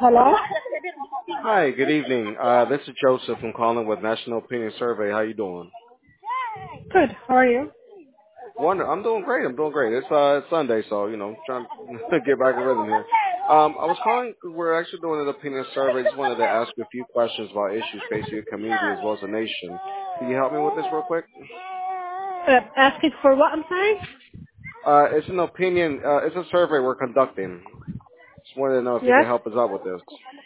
Hello? Hi, good evening. This is Joseph from calling with National Opinion Survey. How you doing? Good. How are you? I'm doing great. I'm doing great. It's Sunday, so trying to get back in rhythm here. I was calling. We're actually doing an opinion survey. Just wanted to ask you a few questions about issues facing your community as well as the nation. Can you help me with this real quick? Asking for what? I'm sorry? It's an opinion. It's a survey we're conducting. Just wanted to know if you Yes? can help us out with this.